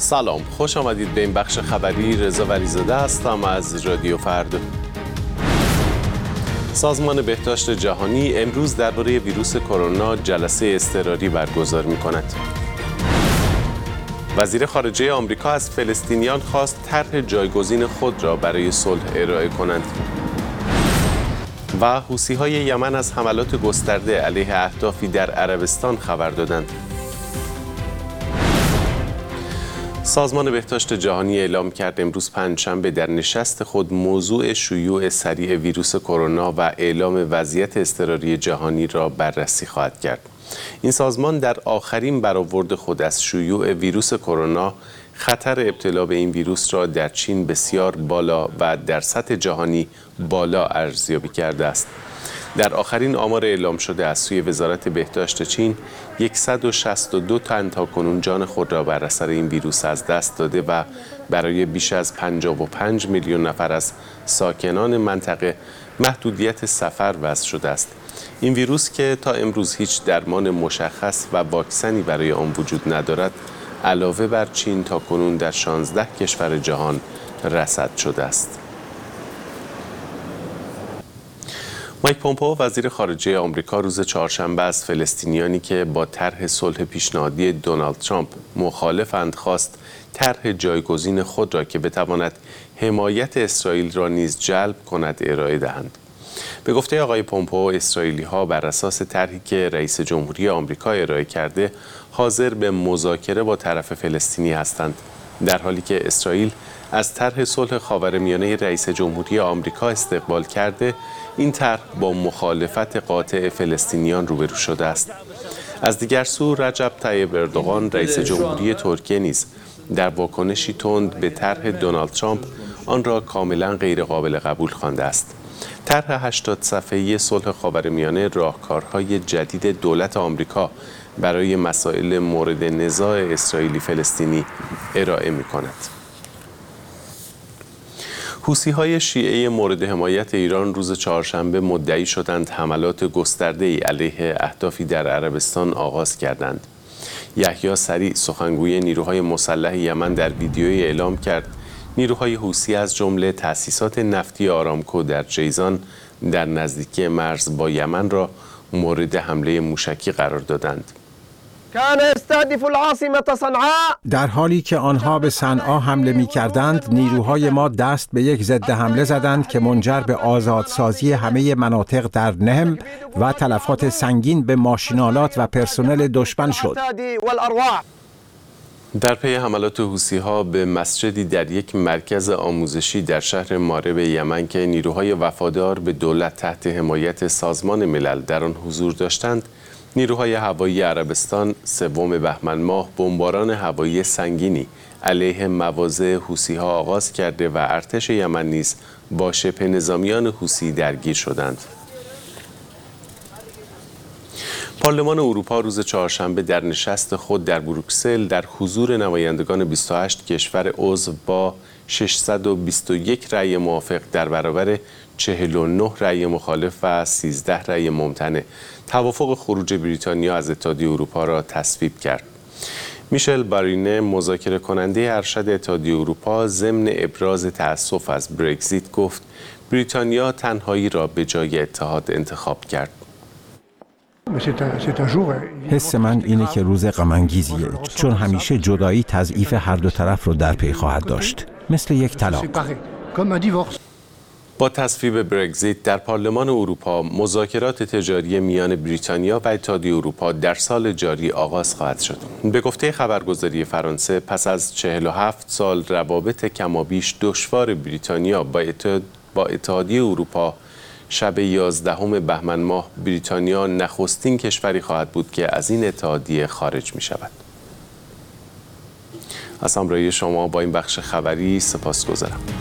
سلام، خوش آمدید به این بخش خبری. رضا ولیزاده هستم از رادیو فردا. سازمان بهداشت جهانی امروز درباره ویروس کرونا جلسه اضطراری برگزار می‌کند. وزیر خارجه آمریکا از فلسطینیان خواست طرح جایگزین خود را برای صلح ارائه کنند. و حوثی‌های یمن از حملات گسترده علیه اهدافی در عربستان خبر دادند. سازمان بهداشت جهانی اعلام کرد امروز پنجشنبه در نشست خود موضوع شیوع سریع ویروس کرونا و اعلام وضعیت اضطراری جهانی را بررسی خواهد کرد. این سازمان در آخرین برآورد خود از شیوع ویروس کرونا خطر ابتلا به این ویروس را در چین بسیار بالا و در سطح جهانی بالا ارزیابی کرده است. در آخرین آمار اعلام شده از سوی وزارت بهداشت چین 162 تن تاکنون جان خود را بر اثر این ویروس از دست داده و برای بیش از 55 میلیون نفر از ساکنان منطقه محدودیت سفر وضع شده است. این ویروس که تا امروز هیچ درمان مشخص و واکسنی برای آن وجود ندارد، علاوه بر چین تاکنون در 16 کشور جهان رصد شده است. مایک پومپئو وزیر خارجه آمریکا روز چهارشنبه از فلسطینیانی که با طرح صلح پیشنهادی دونالد ترامپ مخالفند خواست طرح جایگزین خود را که بتواند حمایت اسرائیل را نیز جلب کند ارائه دهند. به گفته آقای پومپئو، اسرائیلی‌ها بر اساس طرحی که رئیس جمهوری آمریکا ارائه کرده حاضر به مذاکره با طرف فلسطینی هستند، در حالی که اسرائیل از طرح صلح خاورمیانه رئیس جمهوری آمریکا استقبال کرده. این طرح با مخالفت قاطع فلسطینیان روبرو شده است. از دیگر سو رجب طیب اردوغان رئیس جمهوری ترکیه نیز در واکنشی تند به طرح دونالد ترامپ آن را کاملا غیرقابل قبول خوانده است. طرح 80 صفحه‌ای صلح خاورمیانه راهکارهای جدید دولت آمریکا برای مسائل مورد نزاع اسرائیلی فلسطینی ارائه می‌کند. حوثی‌های شیعه مورد حمایت ایران روز چهارشنبه مدعی شدند حملات گسترده‌ای علیه اهدافی در عربستان آغاز کردند. یحیی سریع سخنگوی نیروهای مسلح یمن در ویدیویی اعلام کرد نیروهای حوثی از جمله تأسیسات نفتی آرامکو در جیزان در نزدیکی مرز با یمن را مورد حمله موشکی قرار دادند. در حالی که آنها به صنعا حمله می کردند، نیروهای ما دست به یک ضد حمله زدند که منجر به آزادسازی همه مناطق در نهم و تلفات سنگین به ماشینالات و پرسنل دشمن شد. در پی حملات حوثی‌ها به مسجدی در یک مرکز آموزشی در شهر مارب یمن که نیروهای وفادار به دولت تحت حمایت سازمان ملل در آن حضور داشتند، نیروهای هوایی عربستان سوم بهمن ماه بمباران هوایی سنگینی علیه مواضع حوثی‌ها آغاز کرده و ارتش یمن نیز با شبه نظامیان حوثی درگیر شدند. پارلمان اروپا روز چهارشنبه در نشست خود در بروکسل در حضور نمایندگان 28 کشور عضو با 621 رأی موافق در برابر 49 رأی مخالف و 13 رأی ممتنع توافق خروج بریتانیا از اتحادیه اروپا را تصویب کرد. میشل بارینه مذاکره کننده ارشد اتحادیه اروپا ضمن ابراز تأسف از برگزیت گفت بریتانیا تنهایی را به جای اتحاد انتخاب کرد. حس من اینه که روز غم‌انگیزیه، چون همیشه جدایی تضعیف هر دو طرف رو در پی خواهد داشت، مثل یک طلاق. با تصویب برگزیت در پارلمان اروپا مذاکرات تجاری میان بریتانیا و اتحادیه اروپا در سال جاری آغاز خواهد شد. به گفته خبرگزاری فرانسه پس از 47 سال روابط کمابیش دشوار بریتانیا با اتحادیه اروپا، شب 11 بهمن ماه بریتانیا نخستین کشوری خواهد بود که از این اتحادیه خارج می شود. از همراهی شما با این بخش خبری سپاسگزارم.